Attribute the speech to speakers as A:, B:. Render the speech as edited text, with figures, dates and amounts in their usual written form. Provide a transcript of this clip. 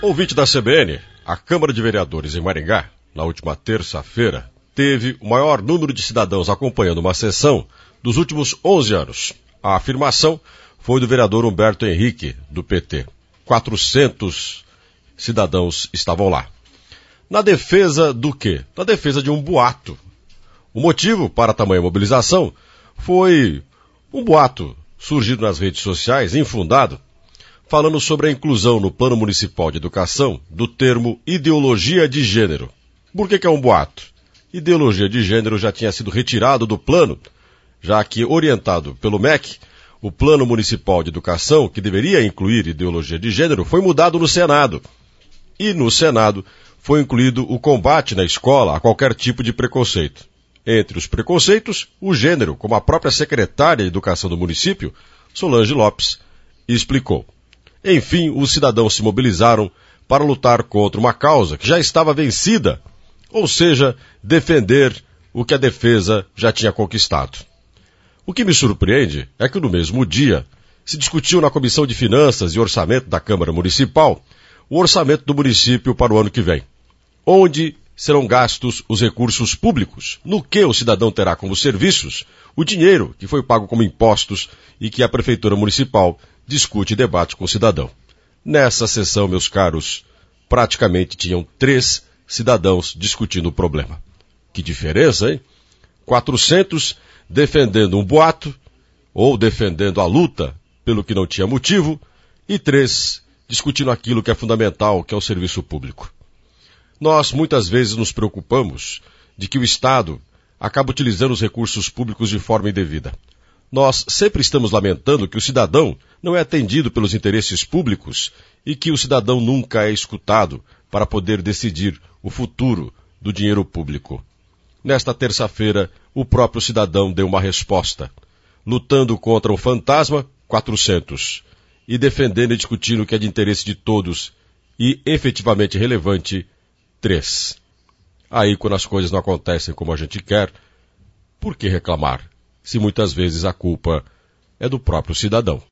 A: Ouvinte da CBN, a Câmara de Vereadores em Maringá, na última terça-feira, teve o maior número de cidadãos acompanhando uma sessão dos últimos 11 anos. A afirmação foi do vereador Humberto Henrique, do PT. 400 cidadãos estavam lá. Na defesa do quê? Na defesa de um boato. O motivo para tamanha mobilização foi um boato surgido nas redes sociais, infundado, falando sobre a inclusão no Plano Municipal de Educação do termo ideologia de gênero. Por que é um boato? Ideologia de gênero já tinha sido retirado do plano, já que, orientado pelo MEC, o Plano Municipal de Educação, que deveria incluir ideologia de gênero, foi mudado no Senado. E no Senado foi incluído o combate na escola a qualquer tipo de preconceito. Entre os preconceitos, o gênero, como a própria secretária de Educação do município, Solange Lopes, explicou. Enfim, os cidadãos se mobilizaram para lutar contra uma causa que já estava vencida, ou seja, defender o que a defesa já tinha conquistado. O que me surpreende é que no mesmo dia se discutiu na Comissão de Finanças e Orçamento da Câmara Municipal o orçamento do município para o ano que vem, onde serão gastos os recursos públicos, no que o cidadão terá como serviços o dinheiro que foi pago como impostos e que a Prefeitura Municipal discute e debate com o cidadão. Nessa sessão, meus caros, praticamente tinham 3 cidadãos discutindo o problema. Que diferença, hein? 400 defendendo um boato, ou defendendo a luta pelo que não tinha motivo, e 3 discutindo aquilo que é fundamental, que é o serviço público. Nós muitas vezes nos preocupamos de que o Estado acaba utilizando os recursos públicos de forma indevida. Nós sempre estamos lamentando que o cidadão não é atendido pelos interesses públicos e que o cidadão nunca é escutado para poder decidir o futuro do dinheiro público. Nesta terça-feira, o próprio cidadão deu uma resposta, lutando contra um fantasma, 400, e defendendo e discutindo o que é de interesse de todos e efetivamente relevante, 3. Aí, quando as coisas não acontecem como a gente quer, por que reclamar? Se muitas vezes a culpa é do próprio cidadão.